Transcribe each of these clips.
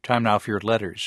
Time now for your letters.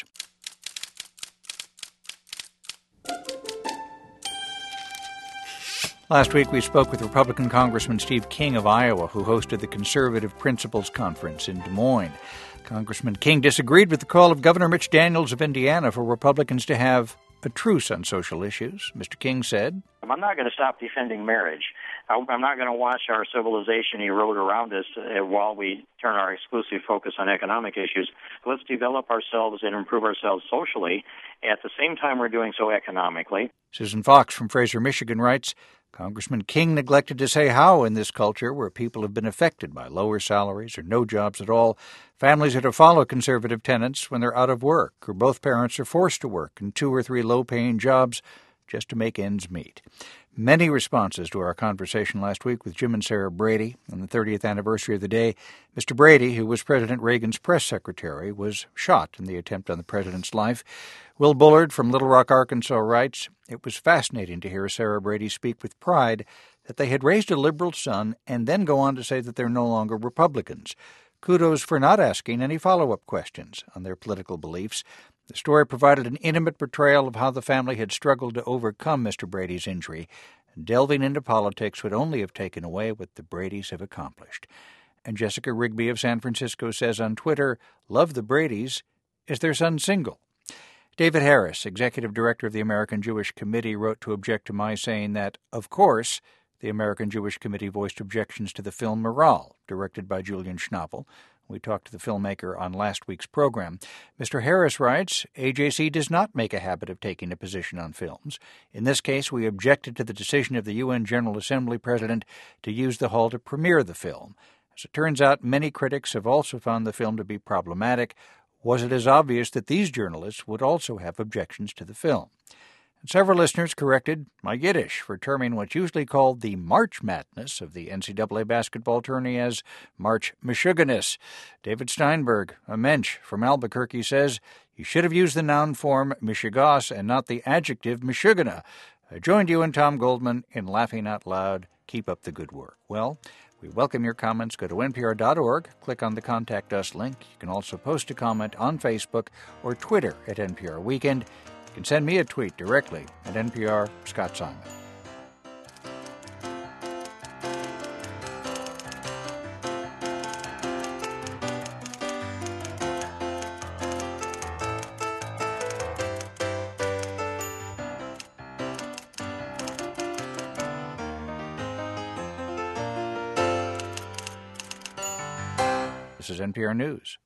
Last week, we spoke with Republican Congressman Steve King of Iowa, who hosted the Conservative Principals Conference in Des Moines. Congressman King disagreed with the call of Governor Mitch Daniels of Indiana for Republicans to have a truce on social issues. Mr. King said, I'm not going to stop defending marriage. I'm not going to watch our civilization erode around us while we turn our exclusive focus on economic issues. Let's develop ourselves and improve ourselves socially at the same time we're doing so economically. Susan Fox from Fraser, Michigan writes, Congressman King neglected to say how in this culture where people have been affected by lower salaries or no jobs at all, families are to follow conservative tenets when they're out of work or both parents are forced to work in 2 or 3 low-paying jobs just to make ends meet. Many responses to our conversation last week with Jim and Sarah Brady on the 30th anniversary of the day. Mr. Brady, who was President Reagan's press secretary, was shot in the attempt on the president's life. Will Bullard from Little Rock, Arkansas writes, it was fascinating to hear Sarah Brady speak with pride that they had raised a liberal son and then go on to say that they're no longer Republicans. Kudos for not asking any follow-up questions on their political beliefs. The story provided an intimate portrayal of how the family had struggled to overcome Mr. Brady's injury. Delving into politics would only have taken away what the Bradys have accomplished. And Jessica Rigby of San Francisco says on Twitter, love the Bradys. Is their son single? David Harris, executive director of the American Jewish Committee, wrote to object to my saying that, of course, the American Jewish Committee voiced objections to the film Morale, directed by Julian Schnabel. We talked to the filmmaker on last week's program. Mr. Harris writes, AJC does not make a habit of taking a position on films. In this case, we objected to the decision of the UN General Assembly President to use the hall to premiere the film. As it turns out, many critics have also found the film to be problematic. Was it as obvious that these journalists would also have objections to the film? Several listeners corrected my Yiddish for terming what's usually called the March Madness of the NCAA basketball tourney as March Meshuggahs. David Steinberg, a mensch from Albuquerque, says you should have used the noun form Meshuggahs and not the adjective Meshuggah. I joined you and Tom Goldman in laughing out loud. Keep up the good work. Well, we welcome your comments. Go to npr.org, click on the Contact Us link. You can also post a comment on Facebook or Twitter at NPR Weekend. You can send me a tweet directly at NPR Scott Simon. This is NPR News.